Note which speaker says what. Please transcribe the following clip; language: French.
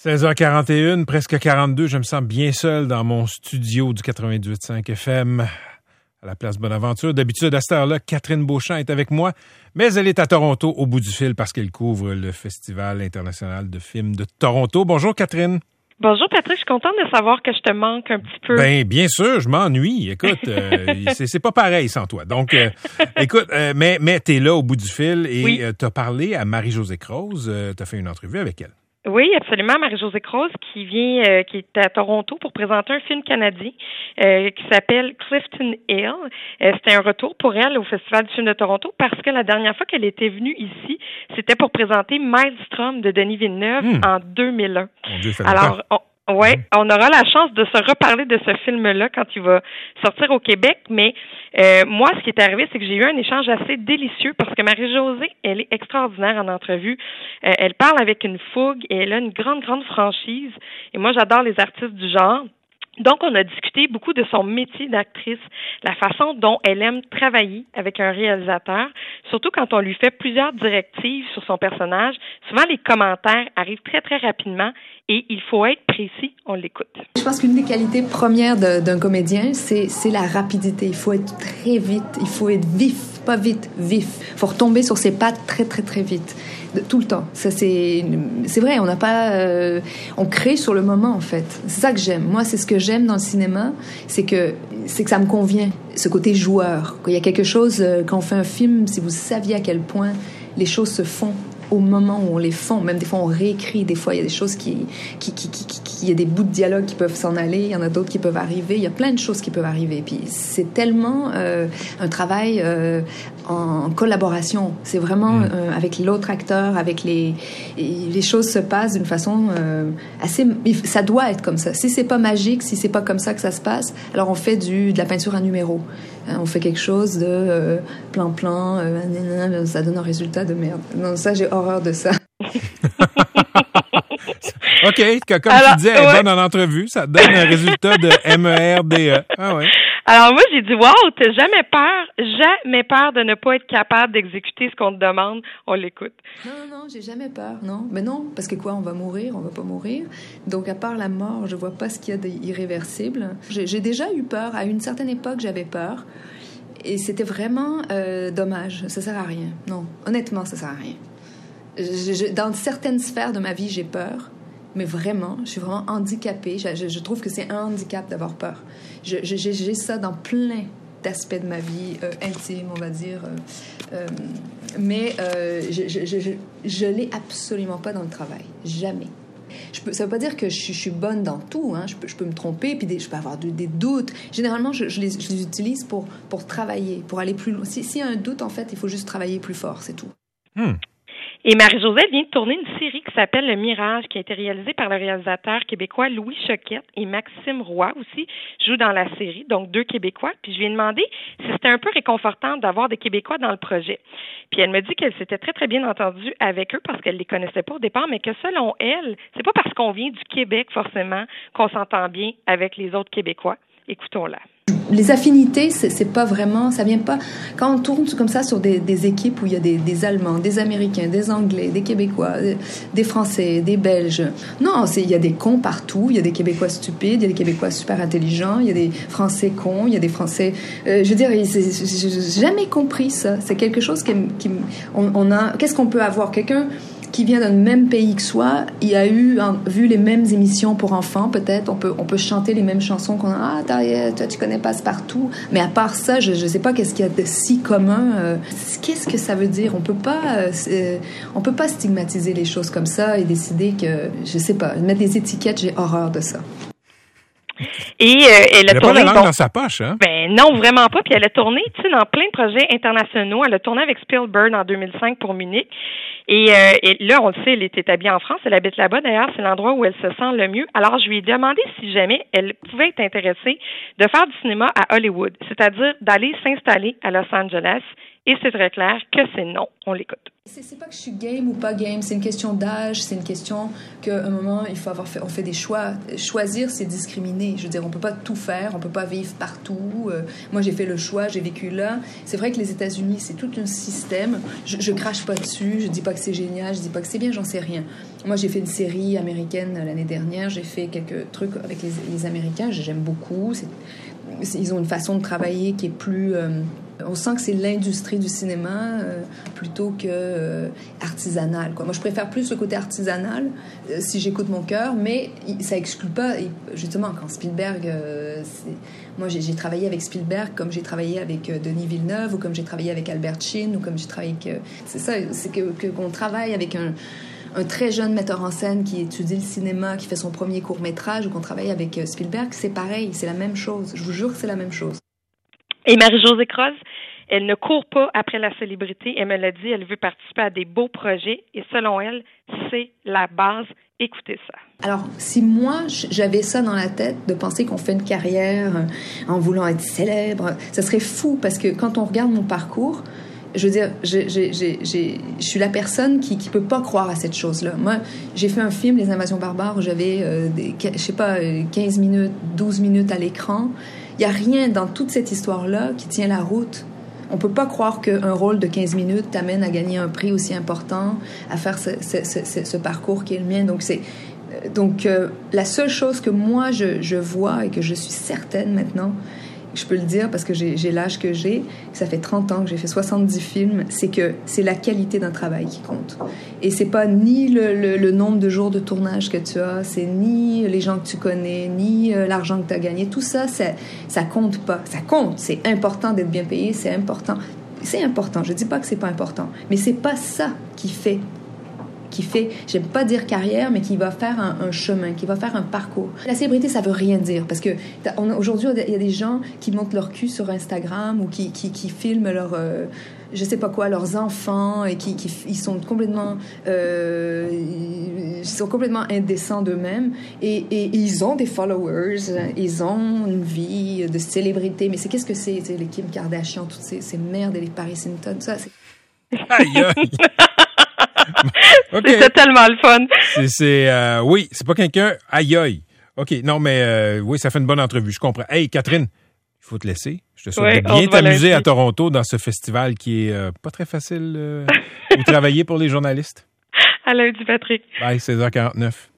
Speaker 1: 16h41, presque 42, je me sens bien seul dans mon studio du 98.5 FM à la place Bonaventure. D'habitude, à cette heure-là, Catherine Beauchamp est avec moi, mais elle est à Toronto au bout du fil parce qu'elle couvre le Festival international de films de Toronto. Bonjour Catherine.
Speaker 2: Bonjour Patrick, je suis contente de savoir que je te manque un petit peu.
Speaker 1: Ben bien sûr, je m'ennuie. Écoute, c'est pas pareil sans toi. Donc, écoute, mais t'es là au bout du fil et
Speaker 2: oui.
Speaker 1: T'as parlé à Marie-Josée Croze. T'as fait une entrevue avec elle.
Speaker 2: Oui, absolument. Marie-Josée Croze qui est à Toronto pour présenter un film canadien qui s'appelle Clifton Hill. C'était un retour pour elle au Festival du film de Toronto parce que la dernière fois qu'elle était venue ici, c'était pour présenter Maelstrom de Denis Villeneuve en 2001.
Speaker 1: Mon Dieu,
Speaker 2: alors, on aura la chance de se reparler de ce film-là quand il va sortir au Québec, mais moi, ce qui est arrivé, c'est que j'ai eu un échange assez délicieux parce que Marie-Josée, elle est extraordinaire en entrevue. Elle parle avec une fougue et elle a une grande franchise. Et moi, j'adore les artistes du genre. Donc, on a discuté beaucoup de son métier d'actrice, la façon dont elle aime travailler avec un réalisateur, surtout quand on lui fait plusieurs directives sur son personnage. Souvent, les commentaires arrivent très rapidement et il faut être précis, on l'écoute.
Speaker 3: Je pense qu'une des qualités premières d'un comédien, c'est la rapidité. Il faut être très vite, il faut être vif, pas vite, vif. Il faut retomber sur ses pattes très vite. Tout le temps. Ça, c'est vrai, on n'a pas... on crée sur le moment, en fait. C'est ça que j'aime. Moi, c'est ce que j'aime dans le cinéma, c'est que ça me convient, ce côté joueur. Quand il y a quelque chose, quand on fait un film, si vous saviez à quel point les choses se font au moment où on les font, même des fois on réécrit, des fois il y a des choses il y a des bouts de dialogue qui peuvent s'en aller, il y en a d'autres qui peuvent arriver, il y a plein de choses qui peuvent arriver, puis c'est tellement un travail en collaboration, c'est vraiment avec l'autre acteur, avec les choses se passent d'une façon assez, ça doit être comme ça, si c'est pas magique, si c'est pas comme ça que ça se passe, alors on fait de la peinture à numéro. On fait quelque chose de plan-plan, ça donne un résultat de merde. Non, ça, j'ai horreur de ça.
Speaker 1: OK, comme tu disais, elle est bonne en entrevue, ça donne un résultat de MERDE. Ah ouais.
Speaker 2: Alors moi, j'ai dit, wow, t'as jamais peur de ne pas être capable d'exécuter ce qu'on te demande, on l'écoute.
Speaker 3: Non, j'ai jamais peur, non. Mais non, parce que quoi, on va mourir, on va pas mourir. Donc, à part la mort, je vois pas ce qu'il y a d'irréversible. J'ai déjà eu peur, à une certaine époque, j'avais peur. Et c'était vraiment dommage, ça sert à rien. Non, honnêtement, ça sert à rien. Dans certaines sphères de ma vie, j'ai peur. Mais vraiment, je suis vraiment handicapée. Je trouve que c'est un handicap d'avoir peur. J'ai ça dans plein d'aspects de ma vie intime, on va dire. Mais je l'ai absolument pas dans le travail. Jamais. Ça veut pas dire que je suis bonne dans tout. Hein. Je peux me tromper, puis je peux avoir des doutes. Généralement, je les utilise pour travailler, pour aller plus loin. S'il y a un doute, en fait, il faut juste travailler plus fort, c'est tout.
Speaker 2: Et Marie-Josée vient de tourner une série qui s'appelle Le Mirage, qui a été réalisée par le réalisateur québécois Louis Choquette et Maxime Roy aussi joue dans la série, donc 2 Québécois. Puis je lui ai demandé si c'était un peu réconfortant d'avoir des Québécois dans le projet. Puis elle me dit qu'elle s'était très bien entendue avec eux parce qu'elle les connaissait pas au départ, mais que selon elle, c'est pas parce qu'on vient du Québec forcément qu'on s'entend bien avec les autres Québécois. Écoutons-la.
Speaker 3: Les affinités, c'est pas vraiment, ça vient pas. Quand on tourne comme ça sur des équipes où il y a des Allemands, des Américains, des Anglais, des Québécois, des Français, des Belges. Non, il y a des cons partout. Il y a des Québécois stupides, il y a des Québécois super intelligents, il y a des Français cons, il y a des Français. Je veux dire, j'ai jamais compris ça. C'est quelque chose on a. Qu'est-ce qu'on peut avoir? Quelqu'un qui vient d'un même pays que soi, il a vu les mêmes émissions pour enfants, peut-être, on peut chanter les mêmes chansons qu'on a, toi tu connais Passe-Partout, mais à part ça, je sais pas qu'est-ce qu'il y a de si commun, qu'est-ce que ça veut dire, on peut pas stigmatiser les choses comme ça et décider que, je sais pas, mettre des étiquettes, j'ai horreur de ça.
Speaker 2: Et elle a tourné
Speaker 1: pas la langue dans sa poche, hein?
Speaker 2: Ben non, vraiment pas. Puis elle a tourné, tu sais, dans plein de projets internationaux. Elle a tourné avec Spielberg en 2005 pour Munich. Et là, on le sait, elle est établie en France. Elle habite là-bas. D'ailleurs, c'est l'endroit où elle se sent le mieux. Alors, je lui ai demandé si jamais elle pouvait être intéressée de faire du cinéma à Hollywood, c'est-à-dire d'aller s'installer à Los Angeles et c'est très clair que c'est non. On l'écoute.
Speaker 3: C'est pas que je suis game ou pas game, c'est une question d'âge, c'est une question qu'à un moment, il faut on fait des choix. Choisir, c'est discriminer. Je veux dire, on peut pas tout faire, on peut pas vivre partout. Moi, j'ai fait le choix, j'ai vécu là. C'est vrai que les États-Unis, c'est tout un système. Je crache pas dessus, je dis pas que c'est génial, je dis pas que c'est bien, j'en sais rien. Moi, j'ai fait une série américaine l'année dernière, j'ai fait quelques trucs avec les Américains, j'aime beaucoup. Ils ont une façon de travailler qui est plus... on sent que c'est l'industrie du cinéma plutôt que artisanal, quoi. Moi, je préfère plus le côté artisanal si j'écoute mon cœur, mais ça exclut pas, justement, quand Spielberg... moi, j'ai travaillé avec Spielberg comme j'ai travaillé avec Denis Villeneuve ou comme j'ai travaillé avec Albert Chin ou comme j'ai travaillé avec... c'est ça, c'est qu'on travaille avec un très jeune metteur en scène qui étudie le cinéma, qui fait son premier court-métrage, ou qu'on travaille avec Spielberg, c'est pareil, c'est la même chose. Je vous jure que c'est la même chose.
Speaker 2: Et Marie-Josée Croze, elle ne court pas après la célébrité. Elle me l'a dit, elle veut participer à des beaux projets. Et selon elle, c'est la base. Écoutez ça.
Speaker 3: Alors, si moi, j'avais ça dans la tête, de penser qu'on fait une carrière en voulant être célèbre, ça serait fou, parce que quand on regarde mon parcours... Je veux dire, je suis la personne qui peut pas croire à cette chose-là. Moi, j'ai fait un film, Les Invasions barbares, où j'avais, 15 minutes, 12 minutes à l'écran. Il y a rien dans toute cette histoire-là qui tient la route. On peut pas croire qu'un rôle de 15 minutes t'amène à gagner un prix aussi important, à faire ce parcours qui est le mien. Donc, la seule chose que moi, je vois et que je suis certaine maintenant, je peux le dire parce que j'ai l'âge que j'ai, ça fait 30 ans que j'ai fait 70 films, c'est que c'est la qualité d'un travail qui compte. Et c'est pas ni le nombre de jours de tournage que tu as, c'est ni les gens que tu connais, ni l'argent que tu as gagné. Tout ça, ça compte pas. Ça compte, c'est important d'être bien payé, c'est important. C'est important, je dis pas que c'est pas important, mais c'est pas ça qui fait, j'aime pas dire carrière, mais qui va faire un chemin, qui va faire un parcours. La célébrité, ça veut rien dire, parce que aujourd'hui, il y a des gens qui montent leur cul sur Instagram ou qui filment je sais pas quoi, leurs enfants, et ils sont complètement indécents d'eux-mêmes, et ils ont des followers, ils ont une vie de célébrité, mais qu'est-ce que c'est les Kim Kardashian, toutes ces merdes, et les Paris Hilton, tout ça, c'est...
Speaker 1: Aïe, aïe.
Speaker 2: Okay. C'était tellement le fun.
Speaker 1: Oui, c'est pas quelqu'un... Aïe, aïe. OK, non, mais oui, ça fait une bonne entrevue, je comprends. Hey, Catherine, il faut te laisser. Je te souhaite de bien t'amuser à Toronto dans ce festival qui est pas très facile où travailler pour les journalistes.
Speaker 2: À lundi, Patrick.
Speaker 1: Bye, 16h49.